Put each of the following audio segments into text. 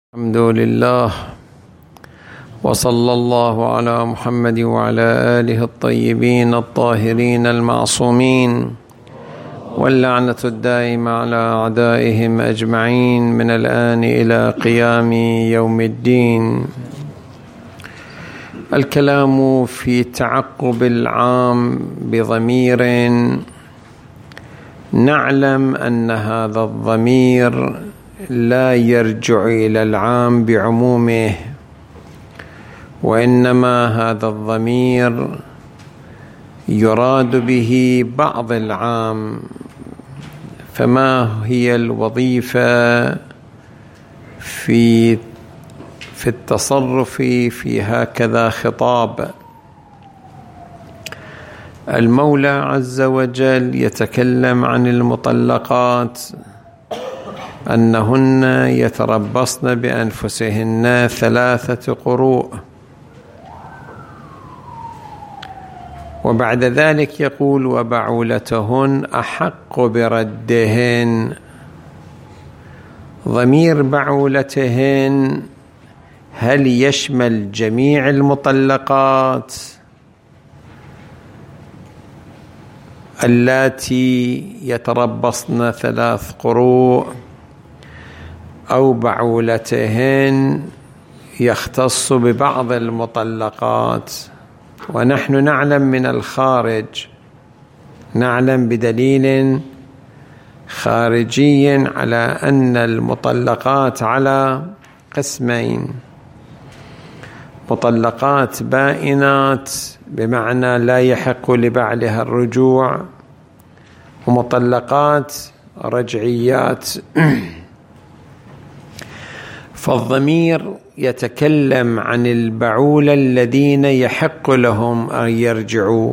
الحمد لله وصلى الله على محمد وعلى آله الطيبين الطاهرين المعصومين واللعنة الدائمة على أعدائهم أجمعين من الآن إلى قيام يوم الدين. الكلام في تعقب العام بضمير نعلم أن هذا الضمير لا يرجع إلى العام بعمومه، وإنما هذا الضمير يراد به بعض العام. فما هي الوظيفة في التصرف في هكذا خطاب؟ المولى عز وجل يتكلم عن المطلقات أنهن يتربصن بأنفسهن 3 قروء، وبعد ذلك يقول وبعولتهن أحق بردهن. ضمير بعولتهن هل يشمل جميع المطلقات اللاتي يتربصن 3 قروء، أو بعولتهن يختص ببعض المطلقات؟ ونحن نعلم من الخارج، نعلم بدليل خارجي على أن المطلقات على قسمين: مطلقات بائنات بمعنى لا يحق لبعلها الرجوع، ومطلقات رجعيات. فالضمير يتكلم عن البعولة الذين يحق لهم أن يرجعوا،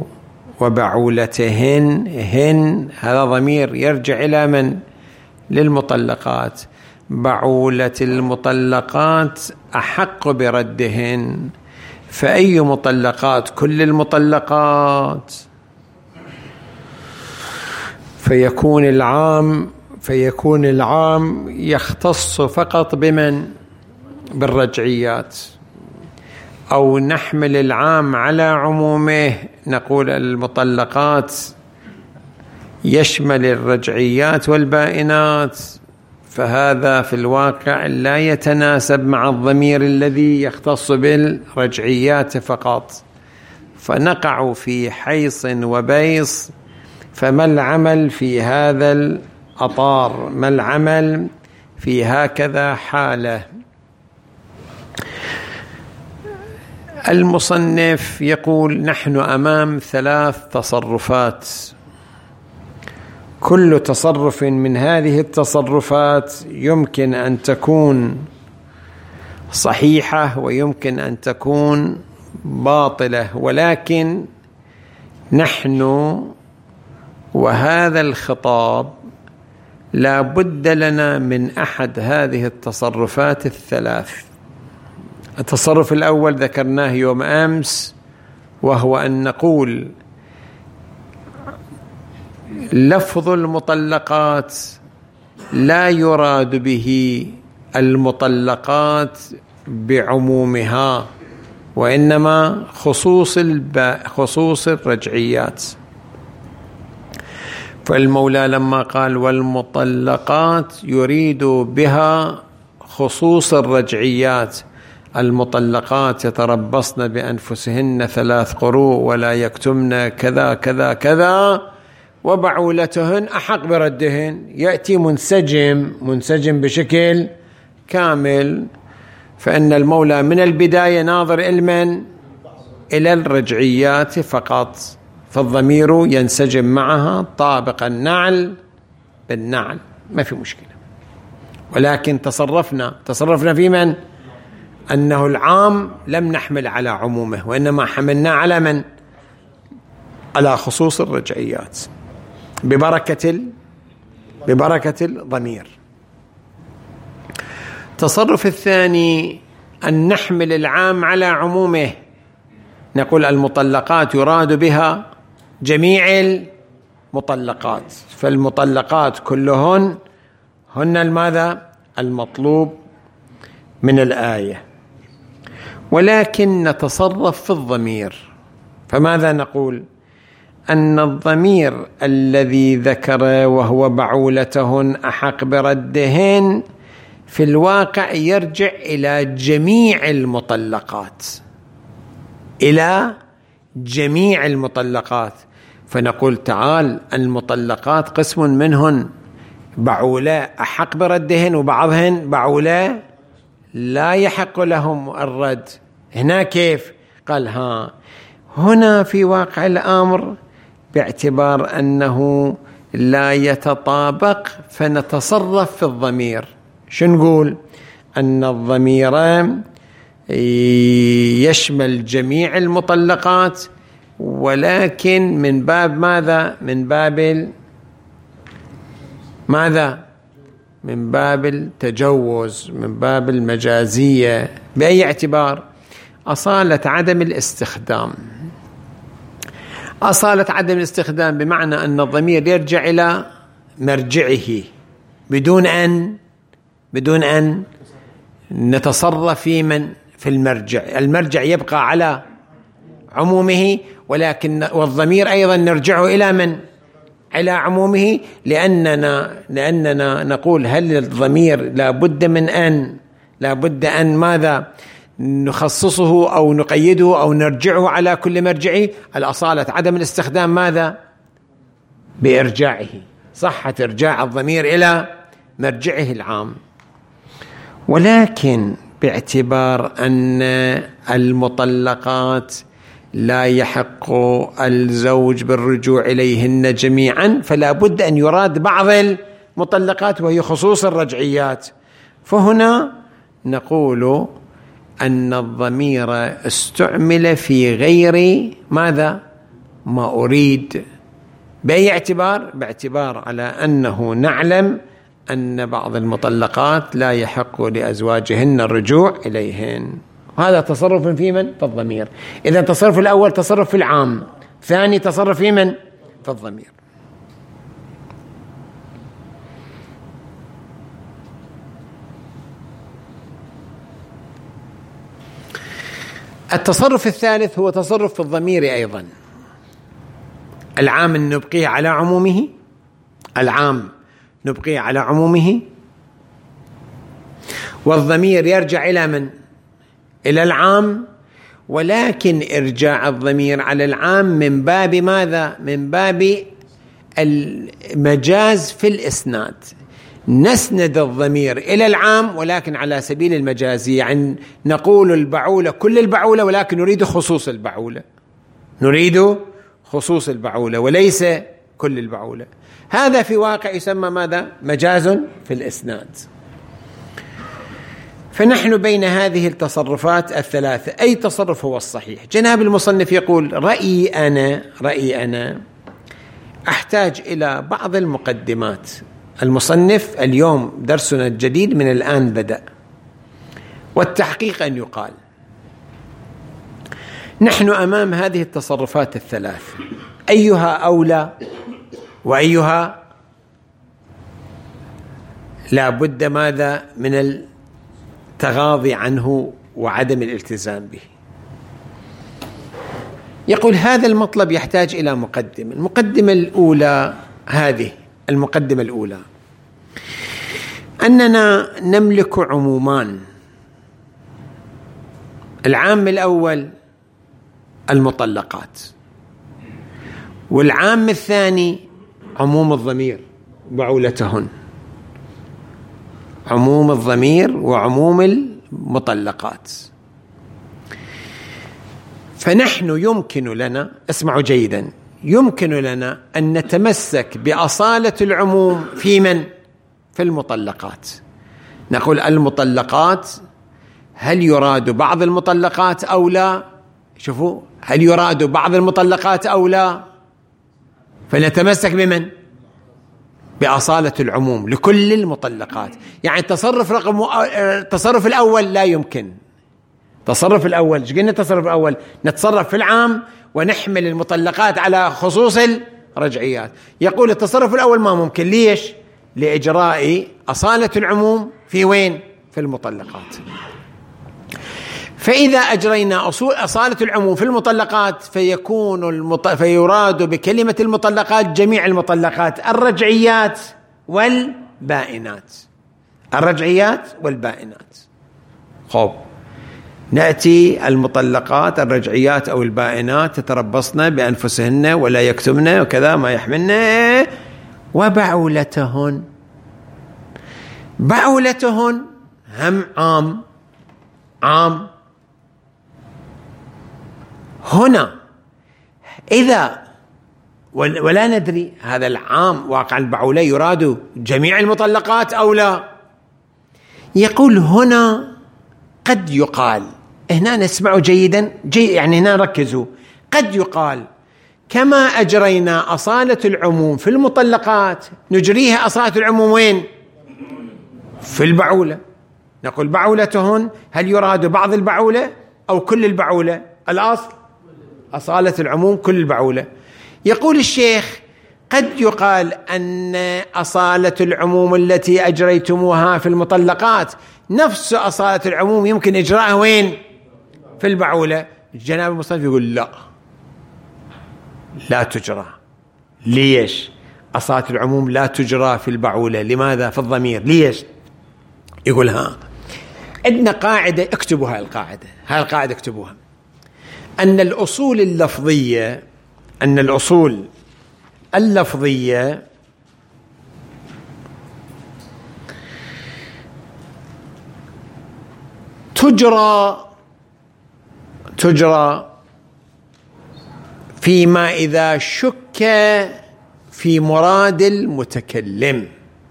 وبعولتهن هذا ضمير يرجع إلى من؟ للمطلقات. بعولة المطلقات أحق بردهن. فأي مطلقات؟ كل المطلقات. فيكون العام يختص فقط بمن؟ بالرجعيات. أو نحمل العام على عمومه، نقول المطلقات يشمل الرجعيات والبائنات، فهذا في الواقع لا يتناسب مع الضمير الذي يختص بالرجعيات فقط، فنقع في حيص وبيص. فما العمل في هذا الأطار؟ ما العمل في هكذا حالة؟ المصنف يقول نحن أمام 3 تصرفات، كل تصرف من هذه التصرفات يمكن أن تكون صحيحة ويمكن أن تكون باطلة، ولكن نحن وهذا الخطاب لا بد لنا من أحد هذه التصرفات ال3. التصرف الأول ذكرناه يوم أمس، وهو أن نقول لفظ المطلقات لا يراد به المطلقات بعمومها، وإنما خصوص الرجعيات. فالمولى لما قال والمطلقات يريد بها خصوص الرجعيات. المطلقات يتربصن بأنفسهن 3 قروء ولا يكتمن كذا كذا كذا، وبعولتهن أحق بردهن. يأتي منسجم بشكل كامل. فإن المولى من البداية ناظر إلى الرجعيات فقط، فالضمير ينسجم معها طابق النعل بالنعل، ما في مشكلة. ولكن تصرفنا في من؟ أنه العام لم نحمل على عمومه، وإنما حملنا على من؟ على خصوص الرجعيات ببركة الضمير. التصرف الثاني أن نحمل العام على عمومه، نقول المطلقات يراد بها جميع المطلقات، فالمطلقات كلهن هن الماذا؟ المطلوب من الآية، ولكن نتصرف في الضمير. فماذا نقول؟ أن الضمير الذي ذكر وهو بعولتهن أحق بردهن في الواقع يرجع إلى جميع المطلقات، إلى جميع المطلقات. فنقول تعال المطلقات قسم منهن بعولة أحق بردهن وبعضهن بعولة لا يحق لهم الرد. هنا كيف؟ قال هنا في واقع الأمر باعتبار أنه لا يتطابق فنتصرف في الضمير. شو نقول؟ أن الضمير يشمل جميع المطلقات، ولكن من باب ماذا؟ من باب ماذا؟ من باب التجوز، من باب المجازية. بأي اعتبار؟ أصالة عدم الاستخدام. أصالة عدم الاستخدام بمعنى أن الضمير يرجع إلى مرجعه بدون أن نتصرف في المرجع. المرجع يبقى على عمومه، والضمير أيضا نرجعه إلى من؟ على عمومه، لأننا نقول هل الضمير لابد أن ماذا؟ نخصصه أو نقيده أو نرجعه على كل مرجعه. الأصالة عدم الاستخدام ماذا؟ بإرجاعه، صحة إرجاع الضمير إلى مرجعه العام. ولكن باعتبار أن المطلقات لا يحق الزوج بالرجوع إليهن جميعا، فلا بد أن يراد بعض المطلقات وهي خصوص الرجعيات. فهنا نقول أن الضمير استعمل في غير ماذا؟ ما أريد. بأي اعتبار؟ باعتبار على أنه نعلم أن بعض المطلقات لا يحق لأزواجهن الرجوع إليهن. هذا تصرف في من؟ في الضمير. إذا التصرف الأول تصرف في العام، ثاني تصرف في من؟ في الضمير. التصرف الثالث هو تصرف في الضمير أيضا. العام نبقيه على عمومه، العام نبقيه على عمومه، والضمير يرجع إلى من؟ إلى العام، ولكن إرجاع الضمير على العام من باب ماذا؟ من باب المجاز في الإسناد. نسند الضمير إلى العام ولكن على سبيل المجاز، يعني نقول البعولة كل البعولة ولكن نريد خصوص البعولة، نريد خصوص البعولة وليس كل البعولة. هذا في واقع يسمى ماذا؟ مجاز في الإسناد. فنحن بين هذه التصرفات الثلاثة أي تصرف هو الصحيح؟ جناب المصنف يقول رأيي أنا أحتاج إلى بعض المقدمات. المصنف اليوم درسنا الجديد من الآن بدأ، والتحقيق أن يقال نحن أمام هذه التصرفات الثلاث، أيها أولى وأيها لا بد ماذا؟ من التغاضي عنه وعدم الالتزام به. يقول هذا المطلب يحتاج إلى مقدمة. المقدمة الأولى، هذه المقدمة الأولى، أننا نملك عمومان. العام الأول المطلقات، والعام الثاني عموم الضمير بعولتهن، عموم الضمير وعموم المطلقات. فنحن يمكن لنا، اسمعوا جيدا، يمكن لنا أن نتمسك بأصالة العموم في من؟ في المطلقات. نقول المطلقات، هل يراد بعض المطلقات أو لا؟ شوفوا، هل يراد بعض المطلقات أو لا؟ فنتمسك بمن؟ بأصالة العموم لكل المطلقات. يعني التصرف الأول لا يمكن. التصرف الأول، ايش قلنا؟ التصرف الأول نتصرف في العام ونحمل المطلقات على خصوص الرجعيات. يقول التصرف الأول ما ممكن. ليش؟ لإجراء أصالة العموم في وين؟ في في المطلقات. فإذا أجرينا أصالة العموم في المطلقات فيراد بكلمة المطلقات جميع المطلقات، الرجعيات والبائنات. الرجعيات والبائنات. خب، نأتي المطلقات الرجعيات أو البائنات تتربصن بأنفسهن ولا يكتمن وكذا ما يحملن وبعولتهن. بعولتهن هم عام هنا إذا ولا ندري هذا العام واقع البعولة يراد جميع المطلقات أو لا. يقول هنا قد يقال، هنا نسمع جيدا يعني هنا ركزوا، قد يقال كما أجرينا أصالة العموم في المطلقات نجريها أصالة العموم وين؟ في البعولة. نقول بعولتهن، هل يراد بعض البعولة أو كل البعولة؟ الأصل أصالة العموم كل البعولة. يقول الشيخ قد يقال أن أصالة العموم التي أجريتموها في المطلقات نفس أصالة العموم يمكن إجراءها وين؟ في البعولة. جناب المصنف يقول لا تجرى. ليش؟ أصالة العموم لا تجرى في البعولة. لماذا؟ في الضمير. ليش؟ يقول عندنا قاعدة، اكتبوا هاي القاعدة اكتبوها، أن الأصول اللفظية تجرى فيما إذا شك في مراد المتكلم.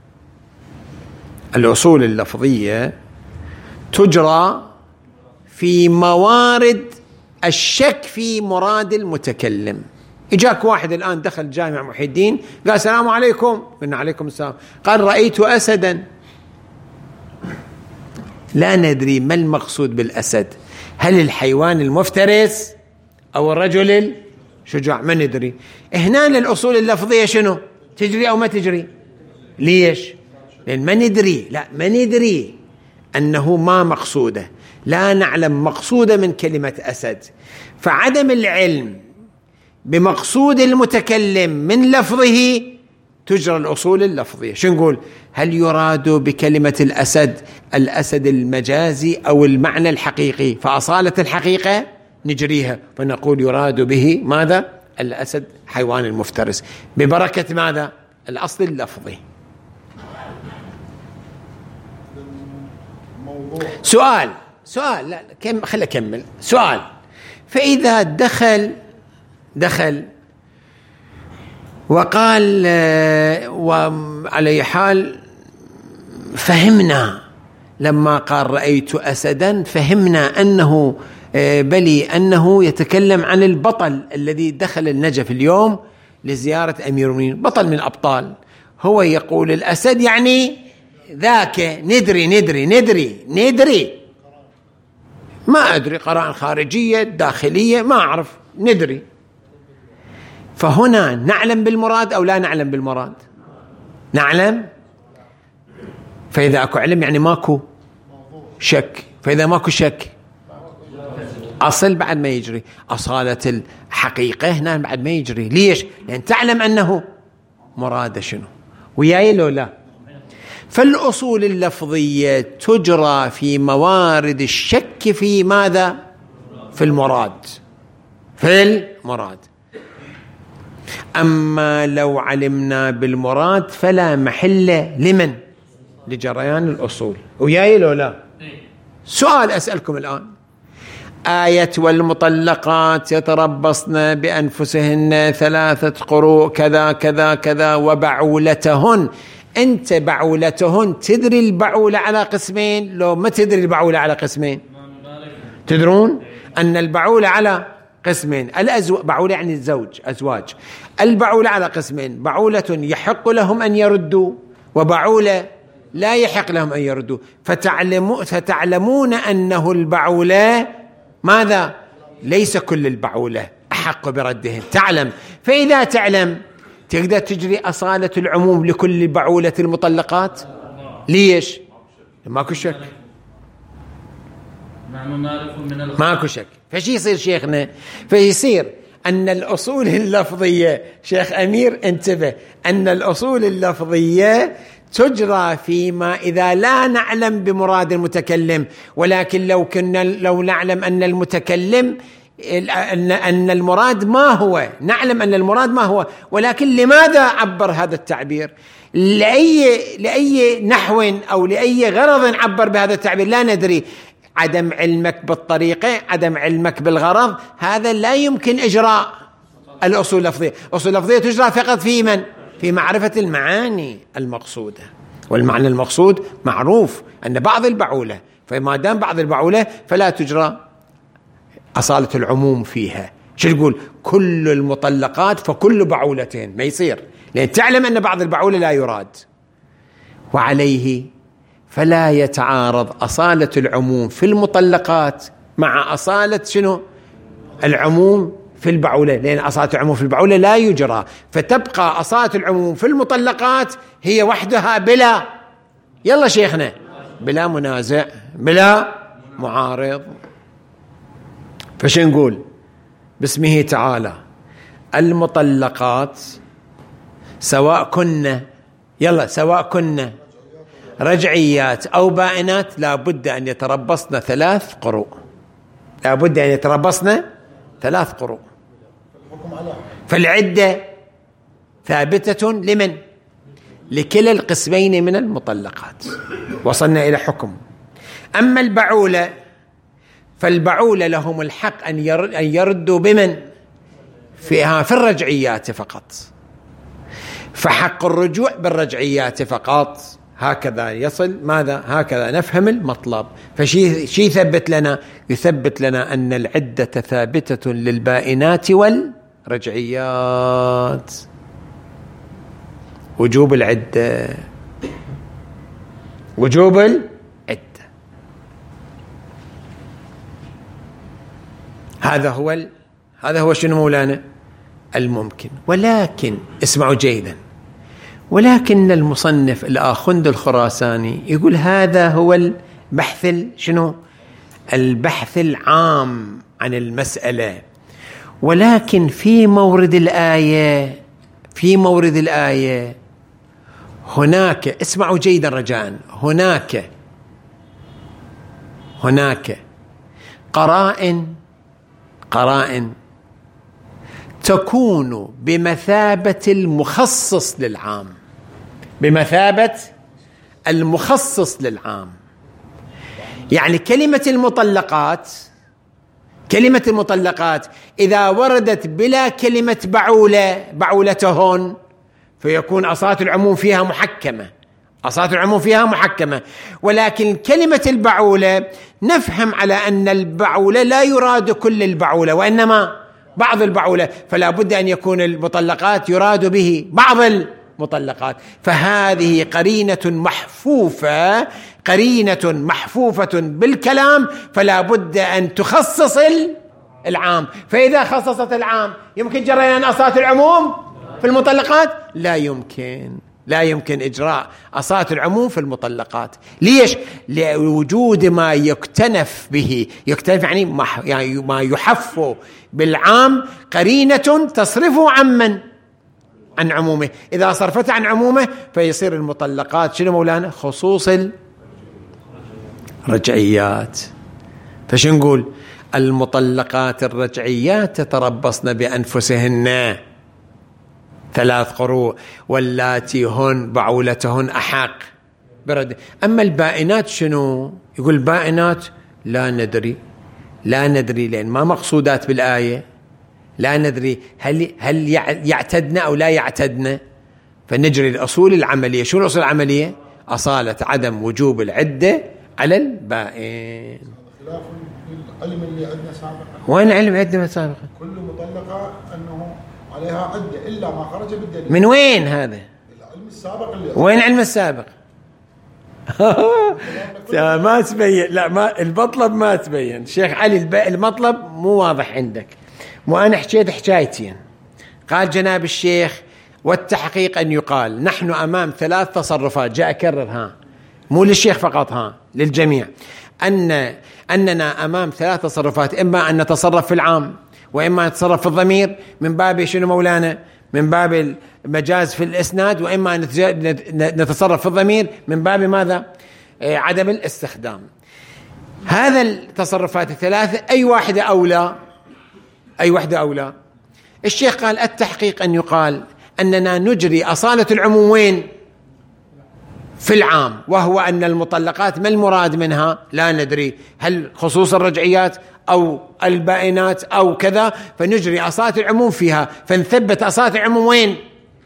الأصول اللفظية تجرى في موارد الشك في مراد المتكلم. إجاك واحد الآن دخل جامع محي الدين قال السلام عليكم، قلنا عليكم السلام، قال رأيت أسدا. لا ندري ما المقصود بالأسد، هل الحيوان المفترس أو الرجل الشجاع؟ ما ندري. هنا الأصول اللفظية شنو؟ تجري أو ما تجري؟ ليش؟ لأن ما ندري أنه ما مقصوده، لا نعلم مقصوده من كلمة أسد، فعدم العلم بمقصود المتكلم من لفظه تجرى الأصول اللفظية. شو نقول؟ هل يراد بكلمة الأسد المجازي أو المعنى الحقيقي؟ فأصالة الحقيقة نجريها فنقول يراد به ماذا؟ الأسد حيوان المفترس، ببركة ماذا؟ الأصل اللفظي. سؤال لا خلي أكمل. سؤال: فإذا دخل وقال وعلى حال فهمنا لما قال رأيت أسدا فهمنا أنه أنه يتكلم عن البطل الذي دخل النجف اليوم لزيارة أمير المؤمنين، بطل من الأبطال، هو يقول الأسد يعني ذاك. ندري ما أدري، قرائن خارجية داخلية ما أعرف، ندري. فهنا نعلم بالمراد أو لا نعلم بالمراد؟ نعلم. فإذا أكو علم يعني ماكو شك، فإذا ماكو شك أصل بعد ما يجري، أصالة الحقيقة هنا بعد ما يجري. ليش؟ لأن تعلم أنه مراد شنو. وياي لو لا؟ فالأصول اللفظية تجرى في موارد الشك في ماذا؟ في المراد. أما لو علمنا بالمراد فلا محل لمن؟ لجريان الأصول. وياي لو لا؟ سؤال أسألكم الآن: آية والمطلقات يتربصن بأنفسهن 3 قروء كذا كذا كذا وبعولتهن. أنت بعولتهن تدري البعولة على قسمين لو ما تدري البعولة على قسمين؟ تدرون أن البعولة على قسمين. بعولة يعني أزواج. البعولة على قسمين: بعولة يحق لهم أن يردوا وبعولة لا يحق لهم أن يردوا. فتعلمون أنه البعولة ماذا؟ ليس كل البعولة أحق بردهم. تعلم. فإذا تعلم تقدر تجري أصالة العموم لكل بعولة المطلقات. ليش؟ ماكو شك. ماكو شك. فشي يصير شيخنا؟ فيصير أن الأصول اللفظية، شيخ أمير انتبه، أن الأصول اللفظية تجرى فيما إذا لا نعلم بمراد المتكلم، ولكن لو نعلم أن المتكلم أن المراد ما هو، نعلم أن المراد ما هو، ولكن لماذا عبر هذا التعبير، لأي نحو أو لأي غرض عبر بهذا التعبير لا ندري. عدم علمك بالطريقة، عدم علمك بالغرض، هذا لا يمكن إجراء الأصول اللفظية. الأصول اللفظية تجرى فقط في من؟ في معرفة المعاني المقصودة، والمعنى المقصود معروف أن بعض البعولة، فما دام بعض البعولة فلا تجرى أصالة العموم فيها. شو تقول؟ كل المطلقات فكل بعولتين، ما يصير، لأن تعلم أن بعض البعولة لا يراد. وعليه فلا يتعارض أصالة العموم في المطلقات مع أصالة شنو؟ العموم في البعولة، لأن أصالة العموم في البعولة لا يجرى، فتبقى أصالة العموم في المطلقات هي وحدها بلا، يلا شيخنا، بلا منازع، بلا معارض. فش نقول؟ باسمه تعالى المطلقات سواء كنا رجعيات أو بائنات لا بد أن يتربصن 3 قروء، لا بد أن يتربصن 3 قروء. فالعدة ثابتة لمن؟ لكلا القسمين من المطلقات. وصلنا إلى حكم. أما البعولة فالبعولة لهم الحق أن يردوا بمن؟ في الرجعيات فقط، فحق الرجوع بالرجعيات فقط. هكذا يصل ماذا؟ هكذا نفهم المطلب. فشي يثبت لنا؟ يثبت لنا أن العدة ثابتة للبائنات والرجعيات. وجوب العدة، وجوب العدة، هذا هو شنو مولانا؟ الممكن. ولكن اسمعوا جيدا، ولكن المصنف الآخوند الخراساني يقول هذا هو البحث شنو؟ البحث العام عن المسألة، ولكن في مورد الآية هناك، اسمعوا جيدا رجاء، هناك قرائن تكون بمثابة المخصص للعام، بمثابة المخصص للعام. يعني كلمة المطلقات إذا وردت بلا كلمة بعولتهن فيكون أصالة العموم فيها محكمة، ولكن كلمة البعولة نفهم على أن البعولة لا يراد كل البعولة وإنما بعض البعولة، فلا بد أن يكون المطلقات يراد به بعض المطلقات. فهذه قرينة محفوفة بالكلام، فلا بد أن تخصص العام. فإذا خصصت العام يمكن جريان أصالة العموم في المطلقات؟ لا يمكن إجراء أصالة العموم في المطلقات. ليش؟ لوجود ما يكتنف به، يكتنف يعني ما يحف بالعام، قرينة تصرفه عن عمومه. إذا صرفت عن عمومه فيصير المطلقات شنو مولانا؟ خصوص الرجعيات. فش نقول؟ المطلقات الرجعيات تتربصن بأنفسهن 3 قروء، واللاتي هن بعولتهن أحق برد. أما البائنات شنو؟ يقول البائنات لا ندري، لأن ما مقصودات بالآية، لا ندري هل يعتدن أو لا يعتدن. فنجري الأصول العملية. شو الأصول العملية؟ أصالة عدم وجوب العدة على البائن. خلاف العلم اللي عندنا سابقا. وين علم عندنا سابقا؟ كل مطلقة أنه عليها عدة إلا ما خرج بالدليل. من وين هذا؟ العلم السابق اللي وين علم السابق؟ ما تبين، لا ما المطلب ما تبين شيخ علي، المطلب مو واضح عندك. وأنا حكيت حكايتين. قال جناب الشيخ والتحقيق أن يقال نحن أمام 3 تصرفات، جاء أكرر مو للشيخ فقط، للجميع. أننا أمام ثلاث تصرفات، إما أن نتصرف في العام، وإما نتصرف في الضمير من باب شنو مولانا؟ من باب المجاز في الإسناد، وإما أن نتصرف في الضمير من باب ماذا؟ عدم الاستخدام. هذا التصرفات الثلاثة أي واحدة أولى؟ أي واحدة أولى؟ الشيخ قال التحقيق أن يقال أننا نجري أصالة العموم وين؟ في العام، وهو أن المطلقات ما المراد منها؟ لا ندري، هل خصوص الرجعيات أو البائنات أو كذا، فنجري أصالة العموم فيها، فنثبت أصالة العموم وين؟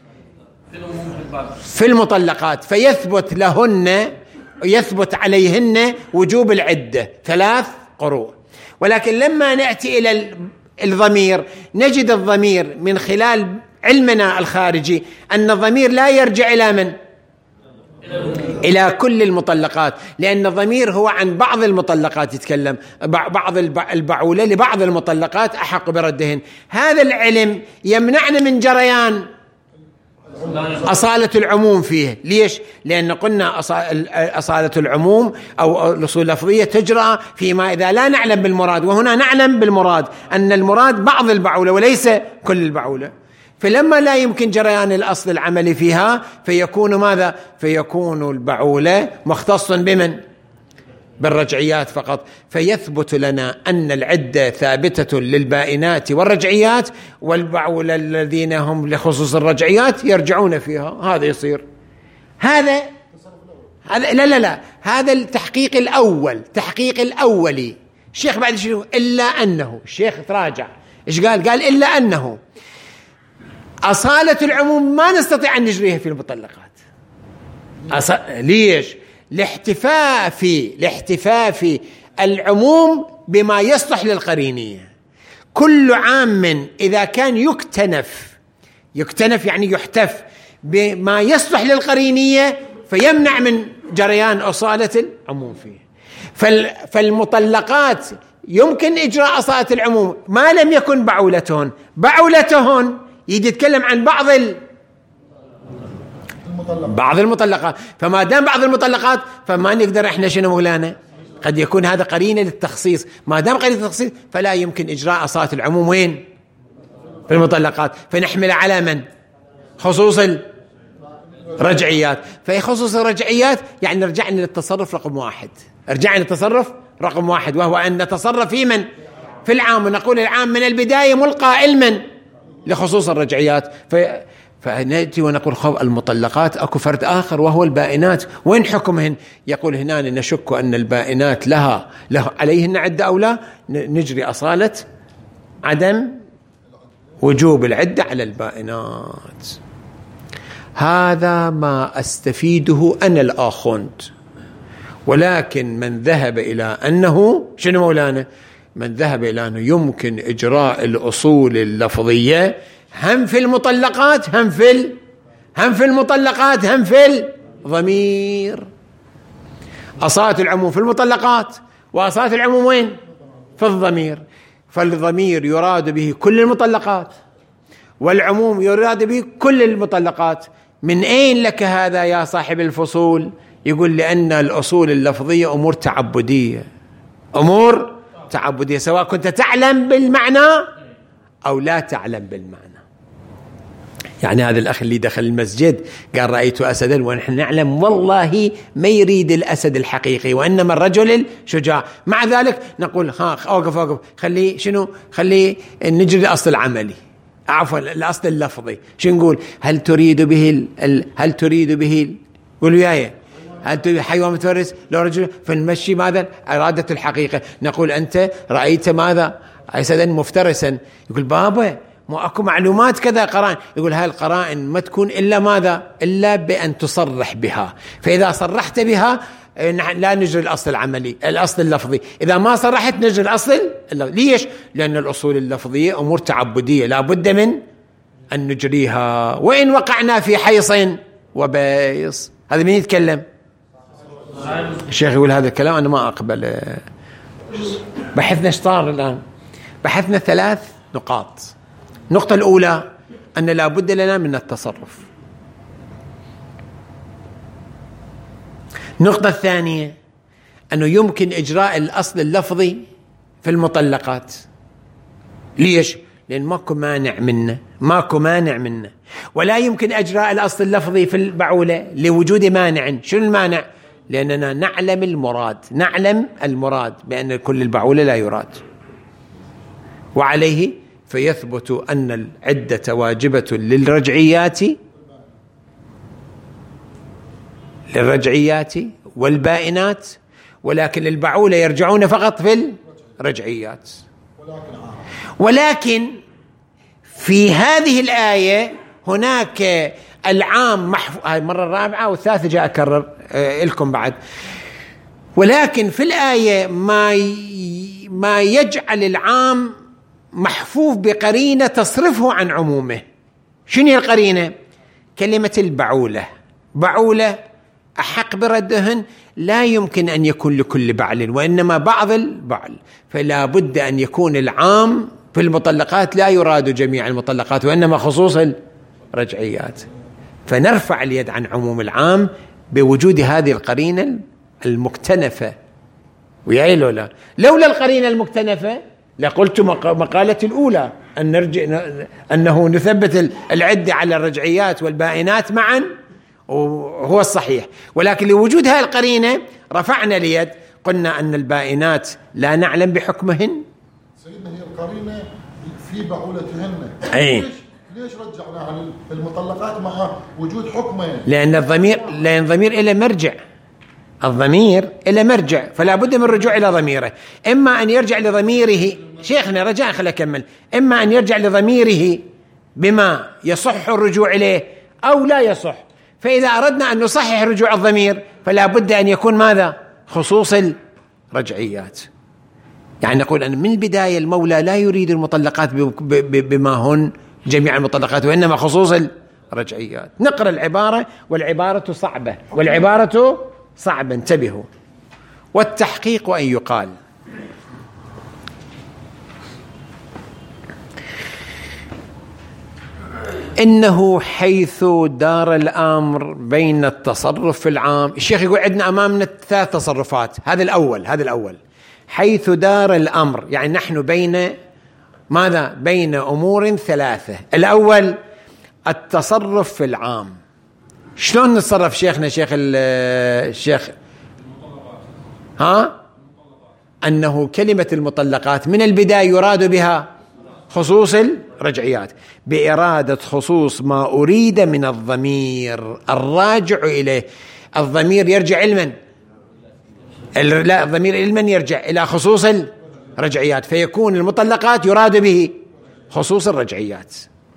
في المطلقات، فيثبت لهن، يثبت عليهن وجوب العدة 3 قروء. ولكن لما نأتي إلى الضمير نجد الضمير من خلال علمنا الخارجي أن الضمير لا يرجع إلى من؟ إلى كل المطلقات، لأن الضمير هو عن بعض المطلقات يتكلم، بعض البعولة لبعض المطلقات أحق بردهن. هذا العلم يمنعنا من جريان أصالة العموم فيه. ليش؟ لأن قلنا أصالة العموم أو الأصول اللفظية تجرى فيما إذا لا نعلم بالمراد، وهنا نعلم بالمراد، أن المراد بعض البعولة وليس كل البعولة. فلما لا يمكن جريان الأصل العملي فيها فيكون ماذا؟ فيكون البعولة مختص بمن؟ بالرجعيات فقط. فيثبت لنا أن العدة ثابتة للبائنات والرجعيات، والبعولة الذين هم لخصوص الرجعيات يرجعون فيها. هذا يصير هذا لا هذا التحقيق الأول، تحقيق الأولي. الشيخ بعد شنو؟ إلا أنه الشيخ تراجع إيش قال؟ قال إلا أنه أصالة العموم ما نستطيع أن نجريها في المطلقات. ليش؟ لاحتفاف العموم بما يصلح للقرينية. كل عام إذا كان يكتنف يعني يحتف بما يصلح للقرينية فيمنع من جريان أصالة العموم فيه. فالمطلقات يمكن إجراء أصالة العموم ما لم يكن بعولتهن يجي يتكلم عن بعض المطلقات. فما دام بعض المطلقات فما نقدر احنا شنو مولانا؟ قد يكون هذا قرينة للتخصيص. ما دام قرينة للتخصيص فلا يمكن إجراء أصالة العموم وين؟ في المطلقات. فنحمل على من؟ خصوص الرجعيات. في خصوص الرجعيات يعني رجعنا للتصرف رقم 1. رجعنا للتصرف رقم 1، وهو أن نتصرف في من؟ في العام، ونقول العام من البداية ملقى علما لخصوص الرجعيات. فنأتي ونقول المطلقات أكو فرد آخر وهو البائنات، وين حكمهن؟ يقول هنا نشك أن البائنات لها عليهن عدة أو لا، نجري أصالة عدم وجوب العدة على البائنات. هذا ما أستفيده أنا الآخوند. ولكن من ذهب إلى أنه شنو مولانا؟ من ذهب إلى أنه يمكن إجراء الأصول اللفظية هم في المطلقات، هم في المطلقات، هم في الضمير. أصالة العموم في المطلقات، وأصالة العموم وين؟ في الضمير. فالضمير يراد به كل المطلقات، والعموم يراد به كل المطلقات. من أين لك هذا يا صاحب الفصول؟ يقول لأن الأصول اللفظية أمور تعبدية، أمور تعبدية، سواء كنت تعلم بالمعنى أو لا تعلم بالمعنى. يعني هذا الأخ اللي دخل المسجد قال رأيت أسدا، ونحن نعلم والله ما يريد الأسد الحقيقي وإنما الرجل الشجاع. مع ذلك نقول أوقف خلي نجري الأصل العملي، عفوا الأصل اللفظي. شو نقول؟ هل تريد به قولوا ياي هل تريد حيوان متورث لو رجل؟ فنمشي ماذا؟ إرادة الحقيقة. نقول أنت رأيت ماذا؟ أسدا مفترسا. يقول بابا مو أكو معلومات كذا قرائن. يقول هاي القرائن ما تكون إلا ماذا؟ إلا بأن تصرح بها. فإذا صرحت بها لا نجري الأصل العملي، الأصل اللفظي. إذا ما صرحت نجري الأصل اللفظي. ليش؟ لأن الأصول اللفظية أمور تعبدية لا بد من أن نجريها، وإن وقعنا في حيص وبيص. هذا مين يتكلم؟ الشيخ يقول هذا الكلام أنا ما أقبل. بحثنا ايش صار الآن؟ بحثنا 3 نقاط. النقطة الأولى أن لا بد لنا من التصرف. النقطة الثانية أنه يمكن إجراء الأصل اللفظي في المطلقات. ليش؟ لأن ماكو مانع منه، ولا يمكن إجراء الأصل اللفظي في البعولة لوجود مانع. شنو المانع؟ لأننا نعلم المراد بأن كل البعولة لا يراد، وعليه فيثبت أن العدة واجبة للرجعيات والبائنات، ولكن البعولة يرجعون فقط في الرجعيات. ولكن في هذه الآية هناك العام محفوظ. هاي المرة الرابعة والثالثة جاء أكرر لكم بعد. ولكن في الآية ما يجعل العام محفوظ بقرينة تصرفه عن عمومه. شنو هي القرينة؟ كلمة بعولة أحق بردهن لا يمكن أن يكون لكل بعل، وإنما بعض البعل، فلا بد أن يكون العام في المطلقات لا يراد جميع المطلقات وإنما خصوص الرجعيات، فنرفع اليد عن عموم العام بوجود هذه القرينة المكتنفة. وياي لولا القرينة المكتنفة لقلت مقالة الأولى أنه نثبت العدة على الرجعيات والبائنات معا، وهو الصحيح. ولكن لوجود هذه القرينة رفعنا اليد، قلنا أن البائنات لا نعلم بحكمهن. سيدنا هي القرينة في بعولتهن. ليش رجعناها المطلقات مع وجود حكمهن؟ لأن الضمير إلى مرجع، الضمير إلى مرجع، فلا بد من الرجوع إلى ضميره. إما أن يرجع لضميره، شيخنا رجاء خلينا أكمل، إما أن يرجع لضميره بما يصح الرجوع إليه أو لا يصح. فإذا أردنا أن نصحح رجوع الضمير فلا بد أن يكون ماذا؟ خصوص الرجعيات. يعني نقول أن من البداية المولى لا يريد المطلقات بما هن جميع المطلقات، وإنما خصوص الرجعيات. نقرأ العبارة، والعبارة صعبة، انتبهوا. والتحقيق أن يقال إنه حيث دار الأمر بين التصرف في العام. الشيخ يقول عندنا أمامنا 3 تصرفات. هذا الأول حيث دار الأمر، يعني نحن بين ماذا؟ بين أمور 3. الأول التصرف في العام. شلون نتصرف شيخنا الشيخ أنه كلمة المطلقات من البداية يراد بها خصوص الرجعيات بإرادة خصوص ما أريد من الضمير الراجع إليه. الضمير يرجع علما، لا، الضمير علما يرجع إلى خصوص الرجعيات، فيكون المطلقات يراد به خصوص الرجعيات.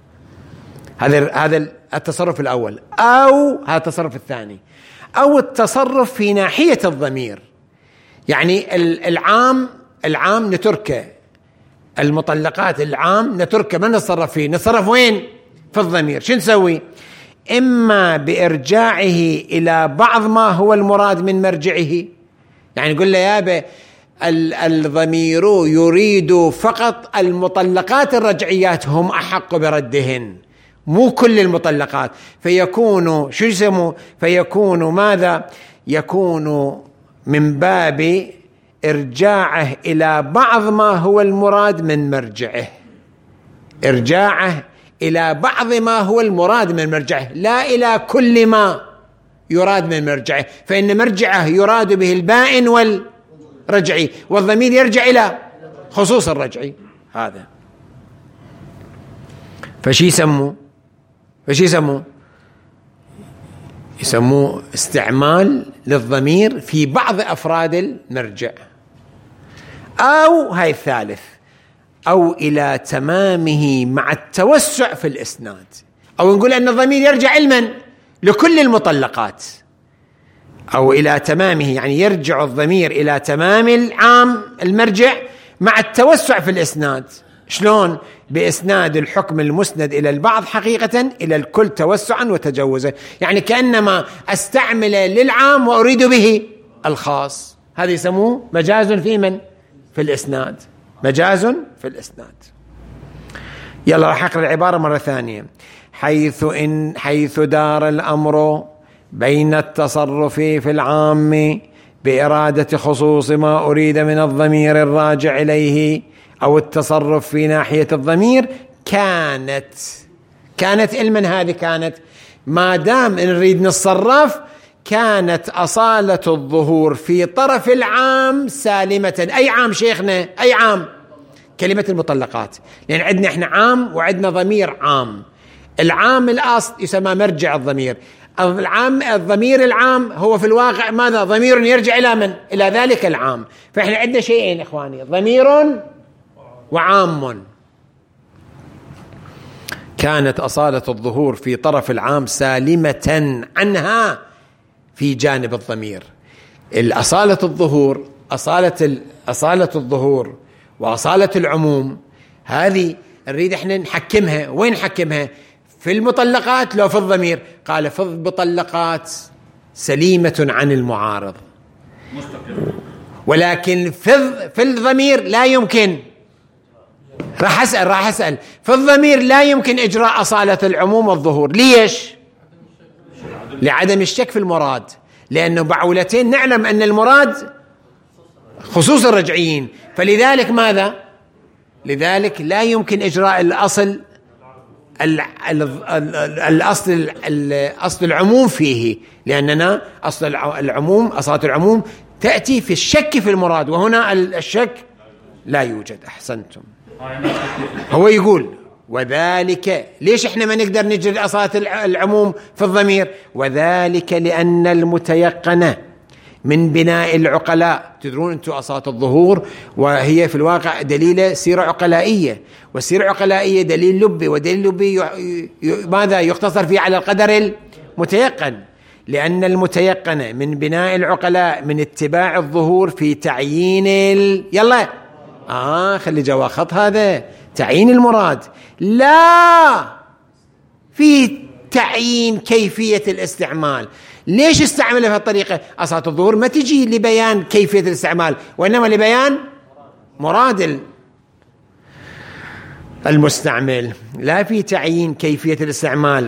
هذا التصرف الأول. أو هذا التصرف الثاني، أو التصرف في ناحية الضمير، يعني العام نتركه، المطلقات العام نتركه، ما نتصرف فيه، نتصرف وين؟ في الضمير. شو نسوي؟ إما بإرجاعه إلى بعض ما هو المراد من مرجعه، يعني نقول له يابا الضمير يريد فقط المطلقات الرجعيات هم أحق بردهن، مو كل المطلقات. فيكون شو يسموا؟ فيكون ماذا؟ يكون من باب إرجاعه إلى بعض ما هو المراد من مرجعه، إرجاعه إلى بعض ما هو المراد من مرجعه، لا إلى كل ما يراد من مرجعه، فإن مرجعه يراد به البائن والرجعي، والضمير يرجع إلى خصوص الرجعي. هذا فشي يسموه استعمال للضمير في بعض أفراد المرجع. أو هاي الثالث، أو إلى تمامه مع التوسع في الإسناد، أو نقول أن الضمير يرجع علما لكل المطلقات، أو إلى تمامه يعني يرجع الضمير إلى تمام العام المرجع مع التوسع في الإسناد. شلون؟ بإسناد الحكم المسند إلى البعض حقيقة إلى الكل توسعا وتجوزا، يعني كأنما أستعمل للعام وأريد به الخاص. هذا يسموه مجاز في من؟ في الإسناد، مجاز في الإسناد. يلا راح أقرأ العبارة مرة ثانية. حيث دار الأمر بين التصرف في العام بإرادة خصوص ما أريد من الضمير الراجع إليه أو التصرف في ناحية الضمير كانت علما هذه كانت، ما دام نريد نتصرف كانت أصالة الظهور في طرف العام سالمة. أي عام شيخنا؟ أي عام؟ كلمة المطلقات، لأن عندنا إحنا عام وعندنا ضمير عام. العام الأصل يسمى مرجع الضمير، الضمير العام هو في الواقع ماذا؟ ضمير يرجع إلى من؟ إلى ذلك العام. فإحنا عندنا شيئين إخواني، ضمير وعام. كانت أصالة الظهور في طرف العام سالمة عنها في جانب الضمير. الأصالة الظهور، أصالة الظهور وأصالة العموم هذه نريد احنا نحكمها. وين نحكمها؟ في المطلقات لو في الضمير؟ قال في المطلقات سليمة عن المعارض، ولكن في الضمير لا يمكن. راح أسأل في الضمير لا يمكن إجراء أصالة العموم والظهور. ليش؟ لعدم الشك في المراد، لأنه بعولتين نعلم أن المراد خصوص الرجعيين، فلذلك ماذا؟ لذلك لا يمكن إجراء أصل العموم فيه، لأننا أصل العموم، أصالة العموم تأتي في الشك في المراد، وهنا الشك لا يوجد. أحسنتم. هو يقول وذلك، ليش احنا ما نقدر نجري أصالة العموم في الضمير؟ وذلك لأن المتيقنة من بناء العقلاء، تدرون أنتم أصالة الظهور وهي في الواقع دليل سيرة عقلائية، والسيرة عقلائية دليل لبي، ودليل لبي ماذا يختصر فيه على القدر المتيقن، لأن المتيقنة من بناء العقلاء من اتباع الظهور في تعيين يلا خلي جوا خط هذا تعيين المراد، لا في تعيين كيفية الاستعمال. ليش استعمله في الطريقة؟ أصالة الظهور ما تجي لبيان كيفية الاستعمال، وإنما لبيان مراد المستعمل، لا في تعيين كيفية الاستعمال.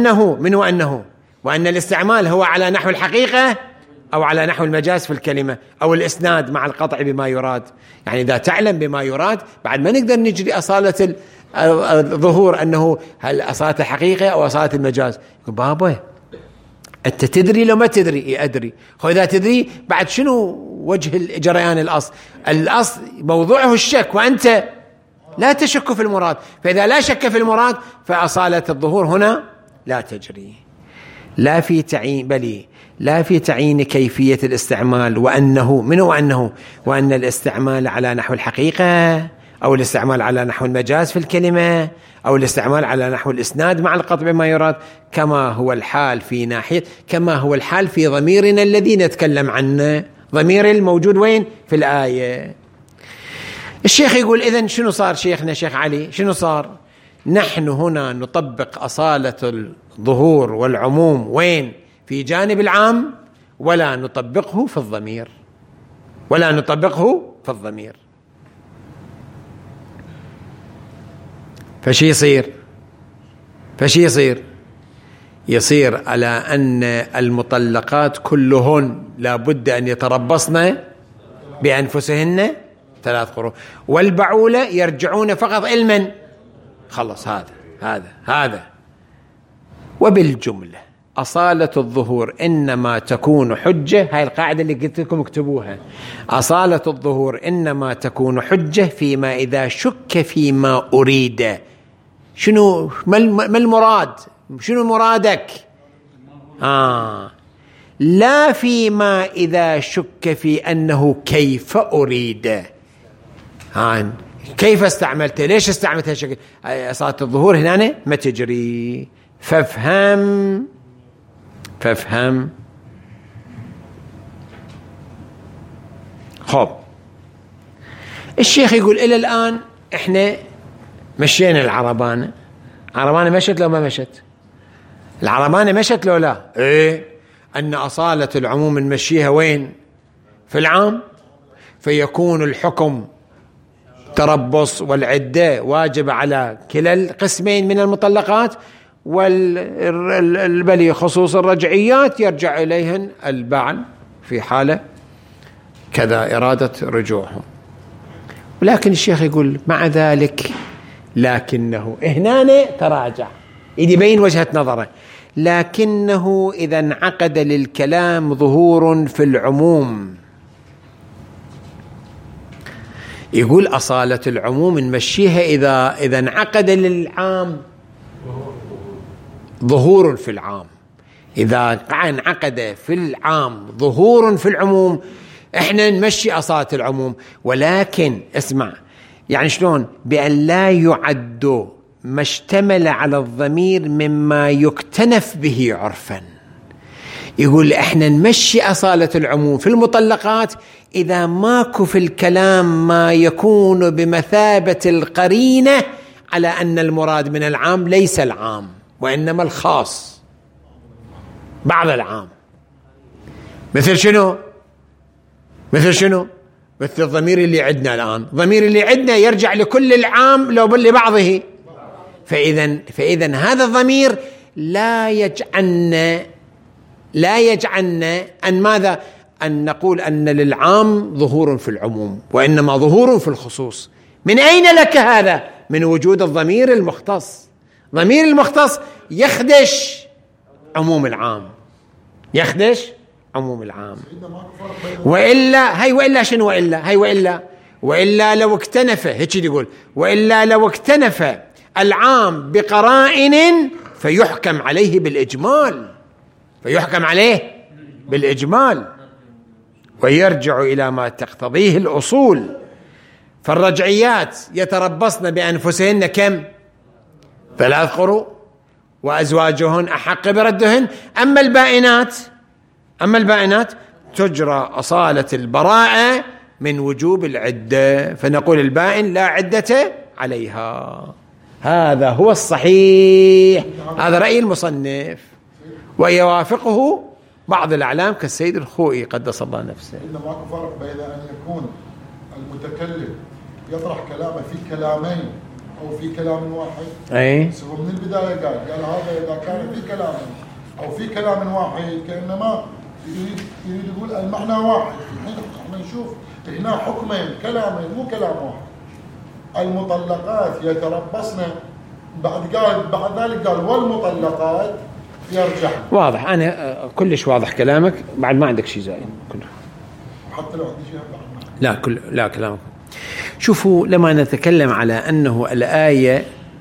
وأن الاستعمال هو على نحو الحقيقة أو على نحو المجاز في الكلمة، أو الإسناد مع القطع بما يراد. يعني إذا تعلم بما يراد بعد ما نقدر نجري أصالة الظهور أنه هل أصالة الحقيقة أو أصالة المجاز. يقول بابا أنت تدري لو ما تدري؟ أدري. إذا تدري بعد شنو وجه جريان الأصل موضوعه الشك، وأنت لا تشك في المراد، فإذا لا شك في المراد فأصالة الظهور هنا لا تجري. لا في تعيين كيفية الاستعمال، وأن الاستعمال على نحو الحقيقة أو الاستعمال على نحو المجاز في الكلمة أو الاستعمال على نحو الإسناد مع القطع بما يراد، كما هو الحال في ضميرنا الذي نتكلم عنه، ضمير الموجود وين؟ في الآية. الشيخ يقول إذن شنو صار شيخنا شيخ علي؟ شنو صار؟ نحن هنا نطبق أصالة الظهور والعموم وين؟ في جانب العام، ولا نطبقه في الضمير. فشي يصير على أن المطلقات كلهن لا بد أن يتربصن بأنفسهن 3 قروء، والبعولة يرجعون فقط علما. خلص هذا. وبالجملة أصالة الظهور إنما تكون حجة، هاي القاعدة اللي قلت لكم اكتبوها، أصالة الظهور إنما تكون حجة فيما إذا شك فيما أريد. شنو ما المراد؟ شنو مرادك؟ لا فيما إذا شك في أنه كيف أريد. كيف استعملته؟ ليش استعملتها شكل؟ أصالة الظهور هنا ما تجري. فافهم. خب الشيخ يقول إلى الآن إحنا مشينا العربانة مشت لو ما مشت؟ العربانة مشت لو لا؟ أن أصالة العموم نمشيها وين؟ في العام، فيكون الحكم تربص والعدة واجب على كلا القسمين من المطلقات، والبلي خصوص الرجعيات يرجع إليهن البعل في حالة كذا إرادة رجوعهم. ولكن الشيخ يقول مع ذلك لكنه هنا تراجع، يبين وجهة نظره، لكنه إذا انعقد للكلام ظهور في العموم، يقول أصالة العموم نمشيها إذا انعقد للعام ظهور في العام، إذا انعقد في العام ظهور في العموم إحنا نمشي أصالة العموم. ولكن اسمع، يعني شلون؟ بأن لا يعد ما اشتمل على الضمير مما يكتنف به عرفا. يقول احنا نمشي أصالة العموم في المطلقات إذا ماكو في الكلام ما يكون بمثابة القرينة على أن المراد من العام ليس العام وإنما الخاص، بعض العام. مثل شنو؟ مثل الضمير اللي عندنا الآن، الضمير اللي عندنا يرجع لكل العام لو لبعضه. فإذا هذا الضمير لا يجعلنا أن ماذا؟ أن نقول أن للعام ظهور في العموم وإنما ظهور في الخصوص. من أين لك هذا؟ من وجود الضمير المختص. ضمير المختص يخدش عموم العام، وإلا شنو؟ وإلا لو اكتنف، هيك يقول، وإلا لو اكتنف العام بقرائن فيحكم عليه بالإجمال، ويرجع إلى ما تقتضيه الأصول. فالرجعيات يتربصن بأنفسهن كم؟ 3 قروء، وأزواجهن أحق بردهن. أما البائنات تجرى أصالة البراءة من وجوب العدة، فنقول البائن لا عدة عليها. هذا هو الصحيح، هذا رأي المصنف، ويوافقه بعض الأعلام كالسيد الخوئي قدس الله نفسه. إنما ماكو فرق بين أن يكون المتكلم يطرح كلامه في كلامين أو في كلام واحد. سواء من البداية قال هذا إذا كان في كلامين أو في كلام واحد كأنما يريد يقول المعنى واحد. الحين احنا نشوف هنا حكمين، كلامين مو كلام واحد. المطلقات يتربصن، بعد ذلك قال والمطلقات يرجع. واضح، أنا كلش واضح كلامك، بعد ما عندك شيء زائد كله. حتى لو عندي شيء بعد لا كلامك. شوفوا، لما نتكلم على أنه الآية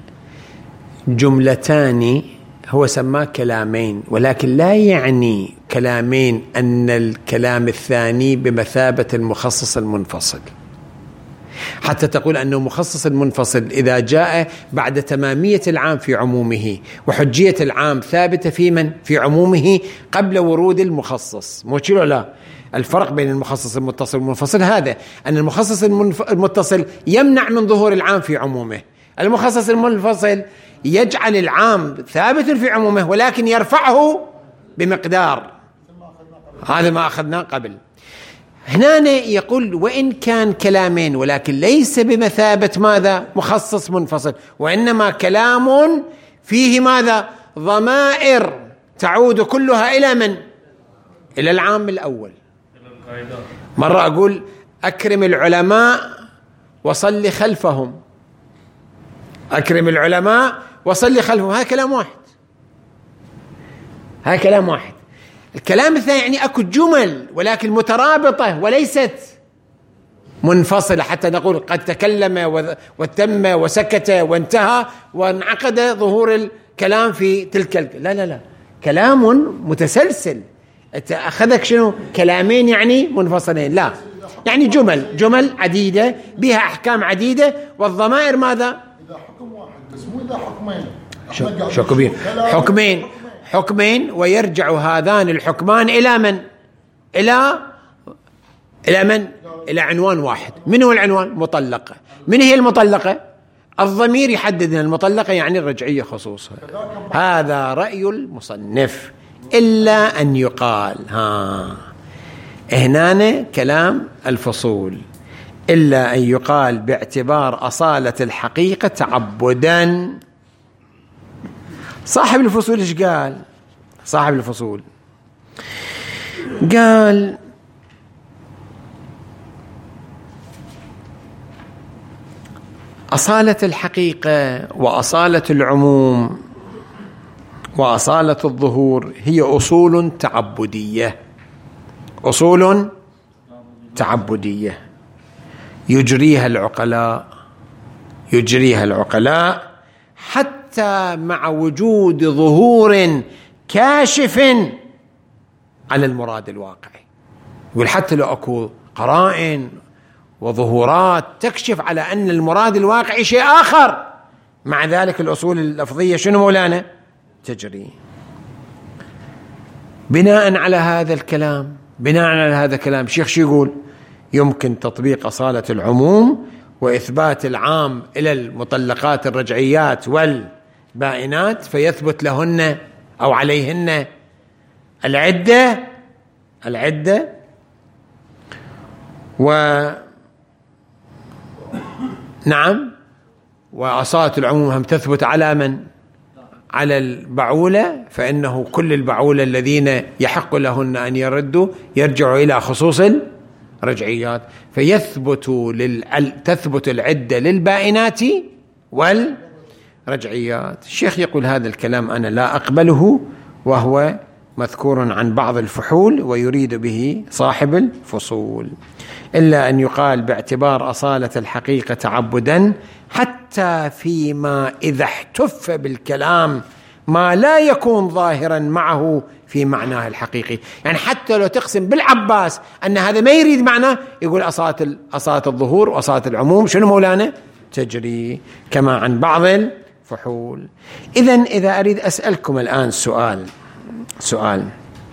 جملتان هو سماه كلامين، ولكن لا يعني كلامين أن الكلام الثاني بمثابة المخصص المنفصل، حتى تقول أنه مخصص المنفصل إذا جاء بعد تمامية العام في عمومه وحجية العام ثابتة في عمومه قبل ورود المخصص. مو كذا؟ لا، الفرق بين المخصص المتصل والمنفصل هذا، أن المخصص المتصل يمنع من ظهور العام في عمومه، المخصص المنفصل يجعل العام ثابت في عمومه ولكن يرفعه بمقدار. هذا ما أخذناه قبل. هنا يقول وإن كان كلامين ولكن ليس بمثابة ماذا؟ مخصص منفصل، وإنما كلام فيه ماذا؟ ضمائر تعود كلها إلى من؟ إلى العام الأول. مرة أقول أكرم العلماء وصل خلفهم، أكرم العلماء وصل خلفهم، هذا كلام واحد. الكلام الثاني يعني أكو جمل ولكن مترابطة وليست منفصلة، حتى نقول قد تكلم وتم وسكت وانتهى وانعقد ظهور الكلام في تلك لا، كلام متسلسل. أخذك شنو؟ كلامين يعني منفصلين؟ لا، يعني جمل عديدة بها أحكام عديدة، والضمائر ماذا؟ إذا حكم واحد بس مو إذا حكمين. حكمين ويرجع هذان الحكمان إلى من؟ إلى من؟ إلى عنوان واحد. من هو العنوان؟ مطلقة. من هي المطلقة؟ الضمير يحدد المطلقة يعني الرجعية خصوصها. هذا رأي المصنف، إلا أن يقال هنا كلام الفصول، إلا أن يقال باعتبار أصالة الحقيقة تعبدا. صاحب الفصول إيش قال؟ صاحب الفصول قال أصالة الحقيقة وأصالة العموم وأصالة الظهور هي أصول تعبدية، أصول تعبدية يجريها العقلاء حتى مع وجود ظهور كاشف على المراد الواقعي. يقول حتى لو أكو قرائن وظهورات تكشف على أن المراد الواقعي شيء آخر، مع ذلك الأصول اللفظية شنو مولانا؟ تجري. بناء على هذا الكلام الشيخ شو يقول؟ يمكن تطبيق أصالة العموم وإثبات العام إلى المطلقات الرجعيات والبائنات، فيثبت لهن أو عليهن العدة نعم، وأصالة العموم هم تثبت على من؟ على البعولة، فإنه كل البعولة الذين يحق لهن أن يرجعوا إلى خصوص الرجعيات، تثبت العدة للبائنات والرجعيات. الشيخ يقول هذا الكلام أنا لا أقبله، وهو مذكور عن بعض الفحول ويريد به صاحب الفصول، إلا أن يقال باعتبار أصالة الحقيقة تعبدا حتى فيما إذا احتف بالكلام ما لا يكون ظاهرا معه في معناه الحقيقي. يعني حتى لو تقسم بالعباس أن هذا ما يريد معناه، يقول أصالة الظهور وأصالة العموم شنو مولانا؟ تجري، كما عن بعض الفحول. إذا أريد أسألكم الآن سؤال،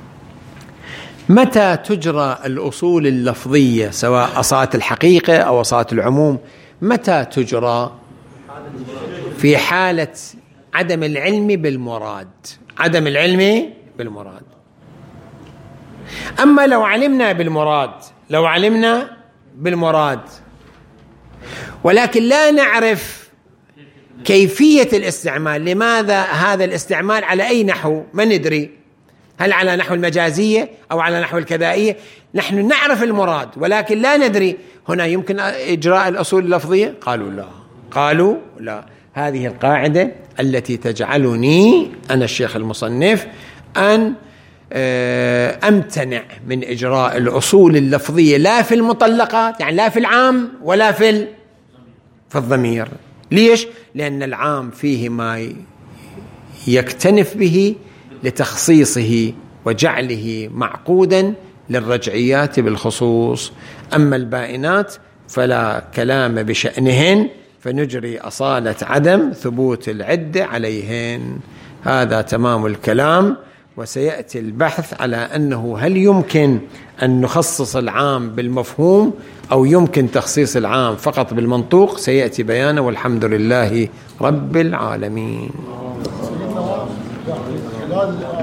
متى تجرى الأصول اللفظية سواء أصالة الحقيقة أو أصالة العموم؟ متى تجرى؟ في حالة عدم العلم بالمراد. أما لو علمنا بالمراد ولكن لا نعرف كيفية الاستعمال، لماذا هذا الاستعمال على أي نحو ما ندري، هل على نحو المجازية أو على نحو الكذائية؟ نحن نعرف المراد ولكن لا ندري، هنا يمكن إجراء الأصول اللفظية؟ قالوا لا. هذه القاعدة التي تجعلني أنا الشيخ المصنف أن أمتنع من إجراء الأصول اللفظية لا في المطلقات، يعني لا في العام ولا في الضمير. ليش؟ لأن العام فيه ما يكتنف به لتخصيصه وجعله معقودا للرجعيات بالخصوص، أما البائنات فلا كلام بشأنهن، فنجري أصالة عدم ثبوت العدة عليهن. هذا تمام الكلام. وسيأتي البحث على أنه هل يمكن أن نخصص العام بالمفهوم أو يمكن تخصيص العام فقط بالمنطوق، سيأتي بيانه، والحمد لله رب العالمين.